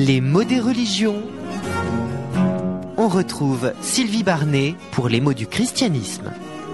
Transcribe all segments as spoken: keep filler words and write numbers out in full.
Les mots des religions. On retrouve Sylvie Barnet pour les mots du christianisme.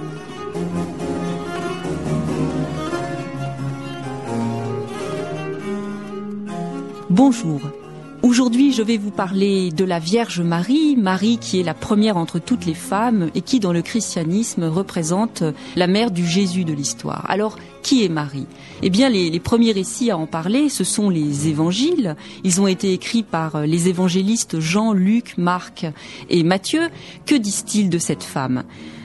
Bonjour. Aujourd'hui, je vais vous parler de la Vierge Marie, Marie qui est la première entre toutes les femmes et qui, dans le christianisme, représente la mère du Jésus de l'histoire. Alors, qui est Marie ? Eh bien, les, les premiers récits à en parler, ce sont les évangiles. Ils ont été écrits par les évangélistes Jean, Luc, Marc et Matthieu. Que disent-ils de cette femme ?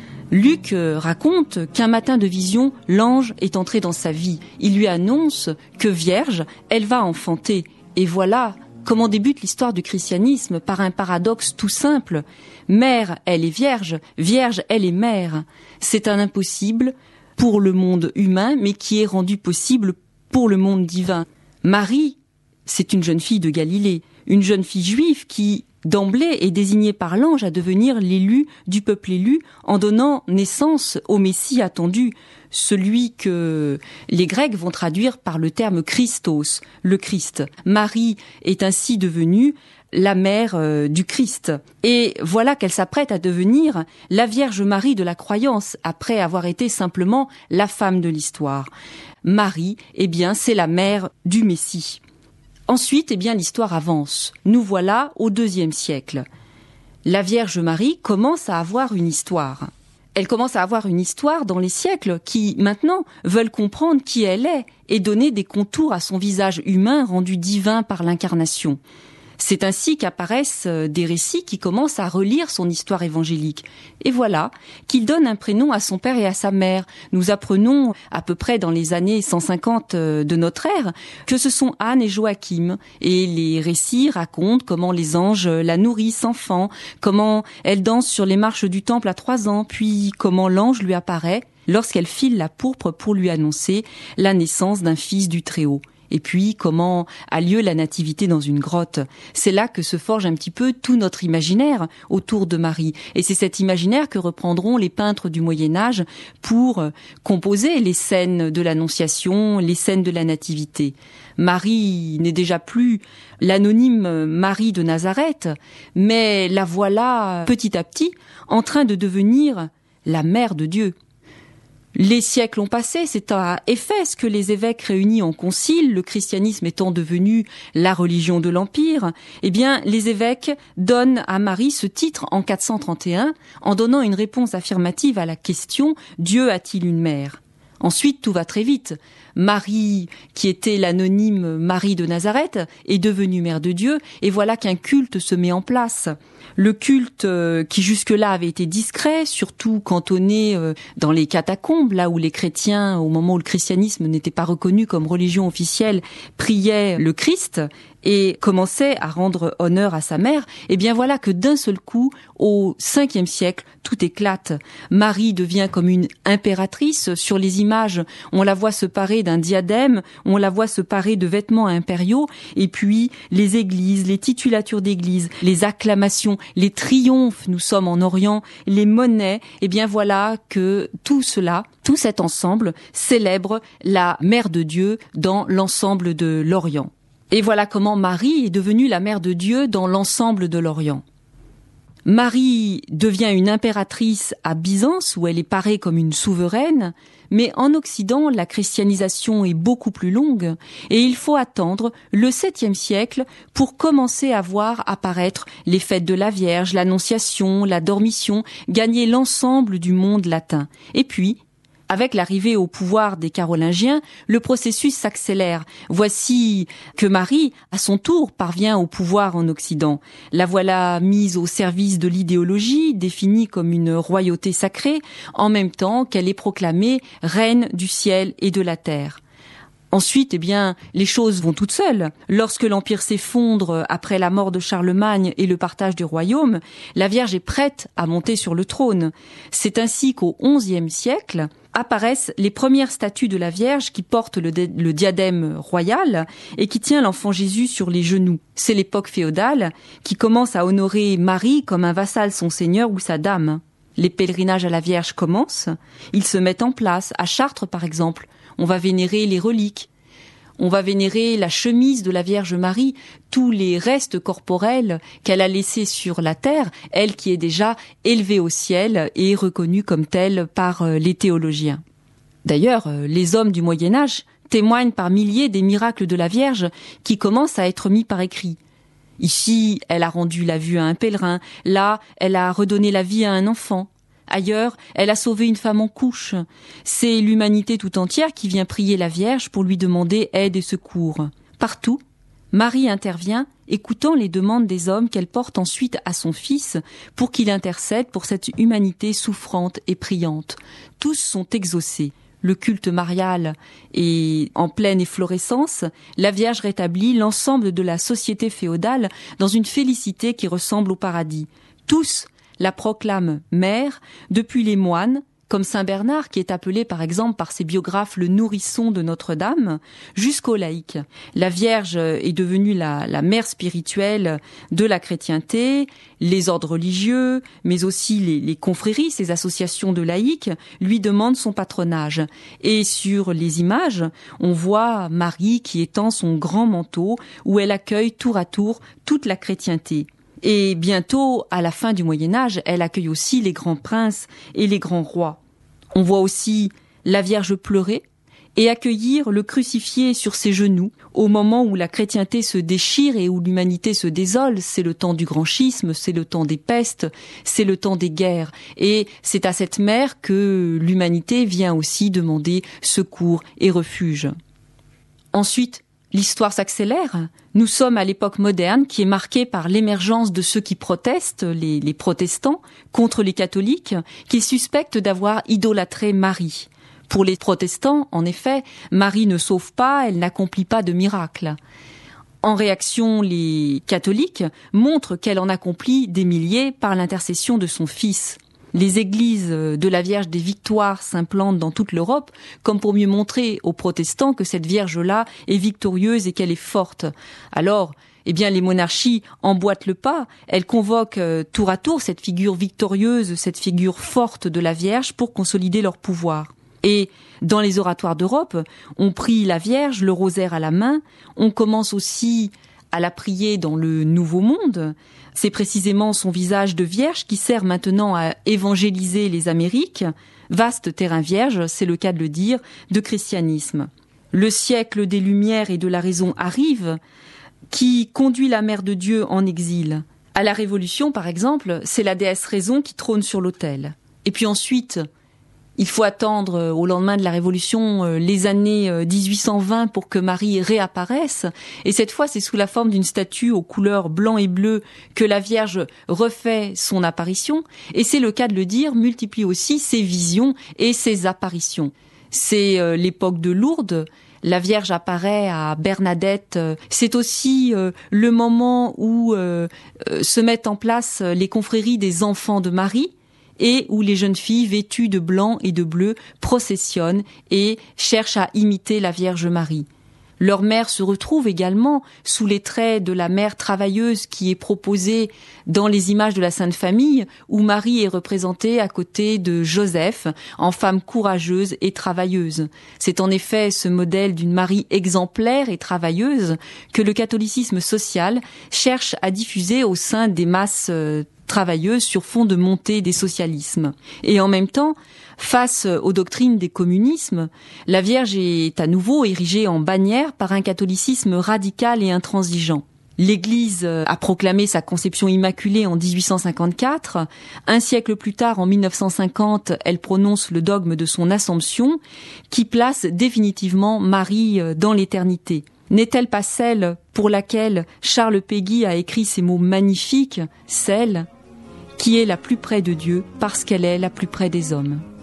Luc raconte qu'un matin de vision, l'ange est entré dans sa vie. Il lui annonce que vierge, elle va enfanter. Et voilà comment débute l'histoire du christianisme, par un paradoxe tout simple. Mère, elle est vierge, vierge, elle est mère. C'est un impossible pour le monde humain, mais qui est rendu possible pour le monde divin. Marie, c'est une jeune fille de Galilée, une jeune fille juive qui, d'emblée, est désignée par l'ange à devenir l'élu du peuple élu, en donnant naissance au Messie attendu, celui que les Grecs vont traduire par le terme Christos, le Christ. Marie est ainsi devenue la mère euh, du Christ. Et voilà qu'elle s'apprête à devenir la Vierge Marie de la croyance, après avoir été simplement la femme de l'histoire. Marie, eh bien, c'est la mère du Messie. Ensuite, eh bien, l'histoire avance. Nous voilà au deuxième siècle. La Vierge Marie commence à avoir une histoire. Elle commence à avoir une histoire dans les siècles qui, maintenant, veulent comprendre qui elle est et donner des contours à son visage humain rendu divin par l'incarnation. C'est ainsi qu'apparaissent des récits qui commencent à relire son histoire évangélique. Et voilà qu'il donne un prénom à son père et à sa mère. Nous apprenons, à peu près dans les années cent cinquante de notre ère, que ce sont Anne et Joachim. Et les récits racontent comment les anges la nourrissent enfant, comment elle danse sur les marches du temple à trois ans, puis comment l'ange lui apparaît lorsqu'elle file la pourpre pour lui annoncer la naissance d'un fils du Très-Haut. Et puis, comment a lieu la nativité dans une grotte. C'est là que se forge un petit peu tout notre imaginaire autour de Marie. Et c'est cet imaginaire que reprendront les peintres du Moyen-Âge pour composer les scènes de l'Annonciation, les scènes de la nativité. Marie n'est déjà plus l'anonyme Marie de Nazareth, mais la voilà petit à petit en train de devenir la mère de Dieu. Les siècles ont passé, c'est à Éphèse que les évêques réunis en concile, le christianisme étant devenu la religion de l'Empire, eh bien, les évêques donnent à Marie ce titre en quatre cent trente et un, en donnant une réponse affirmative à la question « Dieu a-t-il une mère ?» Ensuite, tout va très vite. Marie, qui était l'anonyme Marie de Nazareth, est devenue mère de Dieu, et voilà qu'un culte se met en place. Le culte euh, qui jusque-là avait été discret, surtout cantonné euh, dans les catacombes, là où les chrétiens, au moment où le christianisme n'était pas reconnu comme religion officielle, priaient le Christ et commençaient à rendre honneur à sa mère, eh bien voilà que d'un seul coup, au cinquième siècle, tout éclate. Marie devient comme une impératrice. Sur les images, on la voit se parer d'un diadème, on la voit se parer de vêtements impériaux, et puis les églises, les titulatures d'églises, les acclamations, les triomphes, nous sommes en Orient, les monnaies, eh bien voilà que tout cela, tout cet ensemble célèbre la mère de Dieu dans l'ensemble de l'Orient. Et voilà comment Marie est devenue la mère de Dieu dans l'ensemble de l'Orient. Marie devient une impératrice à Byzance, où elle est parée comme une souveraine, mais en Occident, la christianisation est beaucoup plus longue, et il faut attendre le septième siècle pour commencer à voir apparaître les fêtes de la Vierge, l'Annonciation, la Dormition, gagner l'ensemble du monde latin. Et puis, avec l'arrivée au pouvoir des Carolingiens, le processus s'accélère. Voici que Marie, à son tour, parvient au pouvoir en Occident. La voilà mise au service de l'idéologie, définie comme une royauté sacrée, en même temps qu'elle est proclamée reine du ciel et de la terre. Ensuite, eh bien, les choses vont toutes seules. Lorsque l'Empire s'effondre après la mort de Charlemagne et le partage du royaume, la Vierge est prête à monter sur le trône. C'est ainsi qu'au onzième siècle apparaissent les premières statues de la Vierge qui portent le, di- le diadème royal et qui tient l'enfant Jésus sur les genoux. C'est l'époque féodale qui commence à honorer Marie comme un vassal son seigneur ou sa dame. Les pèlerinages à la Vierge commencent, ils se mettent en place. À Chartres, par exemple, on va vénérer les reliques. On va vénérer la chemise de la Vierge Marie, tous les restes corporels qu'elle a laissés sur la terre, elle qui est déjà élevée au ciel et reconnue comme telle par les théologiens. D'ailleurs, les hommes du Moyen-Âge témoignent par milliers des miracles de la Vierge qui commencent à être mis par écrit. Ici, elle a rendu la vue à un pèlerin, là, elle a redonné la vie à un enfant. Ailleurs, elle a sauvé une femme en couche. C'est l'humanité tout entière qui vient prier la Vierge pour lui demander aide et secours. Partout, Marie intervient, écoutant les demandes des hommes qu'elle porte ensuite à son Fils pour qu'il intercède pour cette humanité souffrante et priante. Tous sont exaucés. Le culte marial est en pleine efflorescence. La Vierge rétablit l'ensemble de la société féodale dans une félicité qui ressemble au paradis. Tous la proclame mère, depuis les moines, comme saint Bernard, qui est appelé par exemple par ses biographes le nourrisson de Notre-Dame, jusqu'aux laïcs. La Vierge est devenue la, la mère spirituelle de la chrétienté, les ordres religieux, mais aussi les, les confréries, ces associations de laïcs, lui demandent son patronage. Et sur les images, on voit Marie qui étend son grand manteau, où elle accueille tour à tour toute la chrétienté. Et bientôt, à la fin du Moyen-Âge, elle accueille aussi les grands princes et les grands rois. On voit aussi la Vierge pleurer et accueillir le crucifié sur ses genoux au moment où la chrétienté se déchire et où l'humanité se désole. C'est le temps du grand schisme, c'est le temps des pestes, c'est le temps des guerres. Et c'est à cette mère que l'humanité vient aussi demander secours et refuge. Ensuite, l'histoire s'accélère. Nous sommes à l'époque moderne qui est marquée par l'émergence de ceux qui protestent, les, les protestants, contre les catholiques, qui suspectent d'avoir idolâtré Marie. Pour les protestants, en effet, Marie ne sauve pas, elle n'accomplit pas de miracle. En réaction, les catholiques montrent qu'elle en accomplit des milliers par l'intercession de son Fils. Les églises de la Vierge des Victoires s'implantent dans toute l'Europe, comme pour mieux montrer aux protestants que cette Vierge-là est victorieuse et qu'elle est forte. Alors, eh bien, les monarchies emboîtent le pas. Elles convoquent euh, tour à tour cette figure victorieuse, cette figure forte de la Vierge pour consolider leur pouvoir. Et dans les oratoires d'Europe, on prie la Vierge, le rosaire à la main. On commence aussi à la prier dans le Nouveau Monde. C'est précisément son visage de vierge qui sert maintenant à évangéliser les Amériques. Vaste terrain vierge, c'est le cas de le dire, de christianisme. Le siècle des Lumières et de la raison arrive, qui conduit la Mère de Dieu en exil. À la Révolution, par exemple, c'est la déesse Raison qui trône sur l'autel. Et puis ensuite, il faut attendre au lendemain de la Révolution les années dix-huit cent vingt pour que Marie réapparaisse. Et cette fois, c'est sous la forme d'une statue aux couleurs blanc et bleu que la Vierge refait son apparition. Et c'est le cas de le dire, multiplie aussi ses visions et ses apparitions. C'est l'époque de Lourdes. La Vierge apparaît à Bernadette. C'est aussi le moment où se mettent en place les confréries des enfants de Marie, et où les jeunes filles vêtues de blanc et de bleu processionnent et cherchent à imiter la Vierge Marie. Leur mère se retrouve également sous les traits de la mère travailleuse qui est proposée dans les images de la Sainte Famille, où Marie est représentée à côté de Joseph en femme courageuse et travailleuse. C'est en effet ce modèle d'une Marie exemplaire et travailleuse que le catholicisme social cherche à diffuser au sein des masses travailleuse sur fond de montée des socialismes. Et en même temps, face aux doctrines des communismes, la Vierge est à nouveau érigée en bannière par un catholicisme radical et intransigeant. L'Église a proclamé sa conception immaculée en dix-huit cent cinquante-quatre. Un siècle plus tard, en mille neuf cent cinquante, elle prononce le dogme de son Assomption, qui place définitivement Marie dans l'éternité. N'est-elle pas celle pour laquelle Charles Péguy a écrit ces mots magnifiques, celle qui est la plus près de Dieu parce qu'elle est la plus près des hommes?